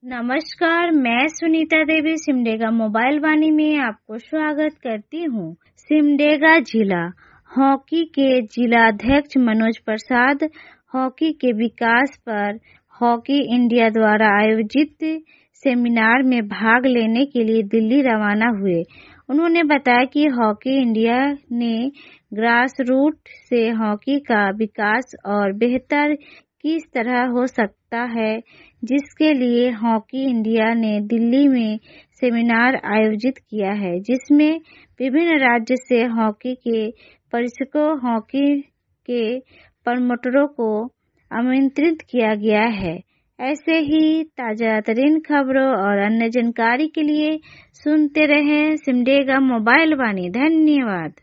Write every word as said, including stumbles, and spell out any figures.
नमस्कार, मैं सुनीता देवी सिमडेगा मोबाइल वाणी में आपको स्वागत करती हूँ। सिमडेगा जिला हॉकी के जिलाध्यक्ष मनोज प्रसाद हॉकी के विकास पर हॉकी इंडिया द्वारा आयोजित सेमिनार में भाग लेने के लिए दिल्ली रवाना हुए। उन्होंने बताया कि हॉकी इंडिया ने ग्रास रूट से हॉकी का विकास और बेहतर किस तरह हो सकता है, जिसके लिए हॉकी इंडिया ने दिल्ली में सेमिनार आयोजित किया है, जिसमें विभिन्न राज्य से हॉकी के प्रशिक्षकों, हॉकी के प्रमोटरों को आमंत्रित किया गया है। ऐसे ही ताजा तरीन खबरों और अन्य जानकारी के लिए सुनते रहें सिमडेगा मोबाइल वाणी। धन्यवाद।